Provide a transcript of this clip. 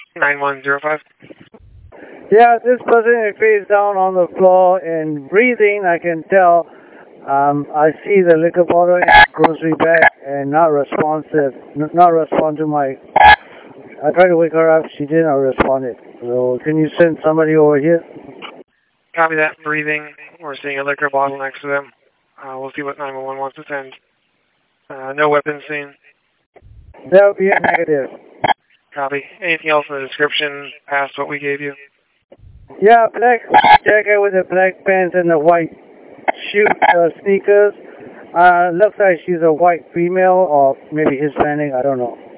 9105. Yeah, this person is face down on the floor and breathing, I can tell. I see the liquor bottle in the grocery bag and not responsive, not respond to my... I tried to wake her up, she did not respond. So can you send somebody over here? Copy that. Breathing. We're seeing a liquor bottle next to them. We'll see what 911 wants to send. No weapons seen. That would be a negative. Copy. Anything else in the description past what we gave you? Yeah, black jacket with the black pants and the white shoe sneakers. Looks like she's a white female or maybe Hispanic, I don't know.